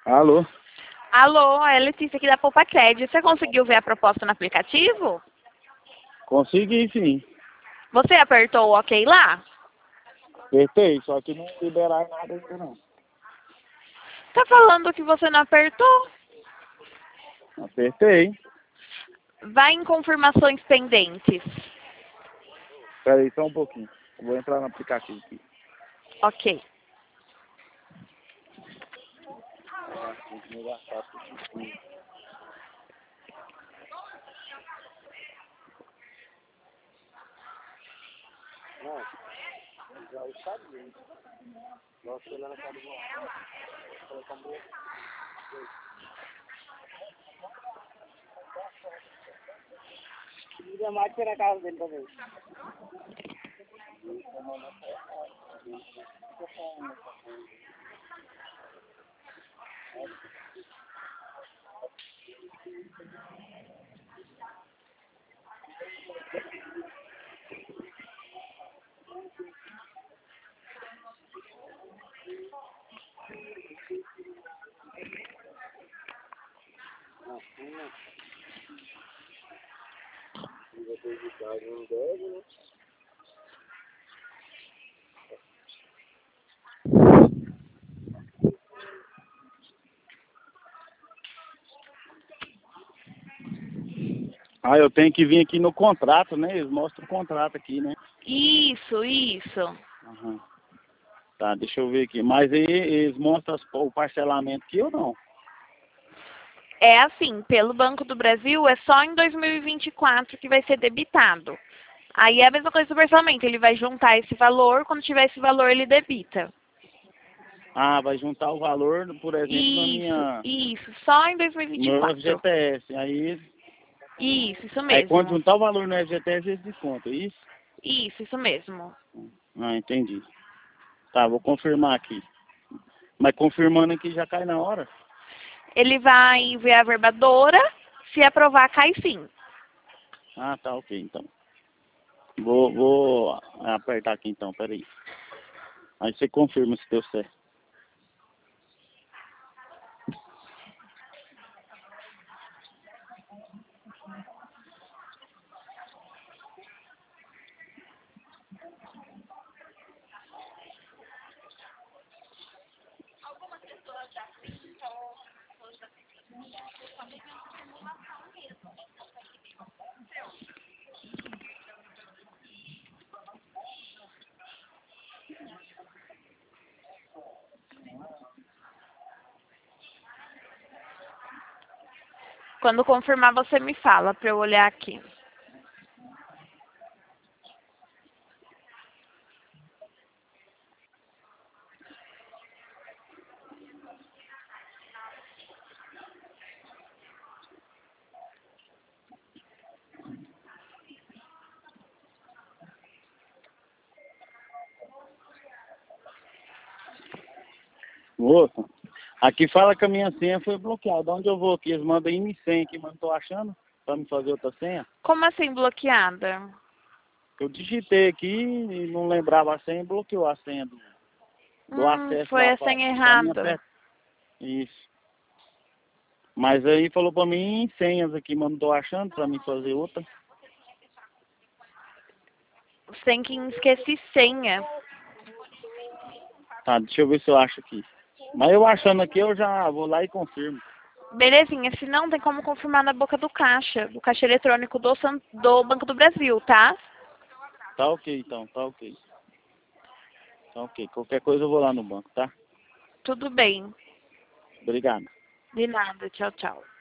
Alô? Alô, é a Letícia aqui da Poupa Crédito. Você conseguiu ver a proposta no aplicativo? Consegui sim. Você apertou o OK lá? Apertei, só que não liberaram nada ainda não. Tá falando que você não apertou? Apertei. Vai em confirmações pendentes. Espera aí só um pouquinho. Eu vou entrar no aplicativo aqui. Ok. Na casa dele também. Ah, eu tenho que vir aqui no contrato, né? Eles mostram o contrato aqui, né? Isso. Aham. Tá, deixa eu ver aqui. Mas aí eles mostram o parcelamento aqui ou não? É assim, pelo Banco do Brasil é só em 2024 que vai ser debitado. Aí é a mesma coisa do parcelamento, ele vai juntar esse valor, quando tiver esse valor ele debita. Ah, vai juntar o valor, por exemplo, Isso, só em no meu 2024. FGTS. Isso Aí quando mesmo. juntar o valor no FGTS, eles descontam, é isso? Isso mesmo. Ah, entendi. Tá, vou confirmar aqui. Mas confirmando aqui já cai na hora? Ele vai enviar a verbadora, se aprovar, cai sim. Ah, tá, ok, então. Vou apertar aqui então, peraí. Aí você confirma se deu certo. Quando confirmar, você me fala para eu olhar aqui. Moça, aqui fala que a minha senha foi bloqueada. Onde eu vou aqui? Eles mandam em senha aqui, mas não tô achando pra me fazer outra senha. Como assim bloqueada? Eu digitei aqui e não lembrava a senha e bloqueou a senha do acesso Foi lá a senha pra minha errada. peça. Isso. Mas aí falou pra mim em senhas aqui, mas não tô achando pra mim fazer outra. Você tem que esquecer senha. Tá, deixa eu ver se eu acho aqui. Mas eu achando aqui, eu já vou lá e confirmo. Belezinha, se não, tem como confirmar na boca do caixa eletrônico do Banco do Brasil, tá? Tá ok, então, tá ok. Tá ok. Qualquer coisa eu vou lá no banco, tá? Tudo bem. Obrigado. De nada. Tchau, tchau.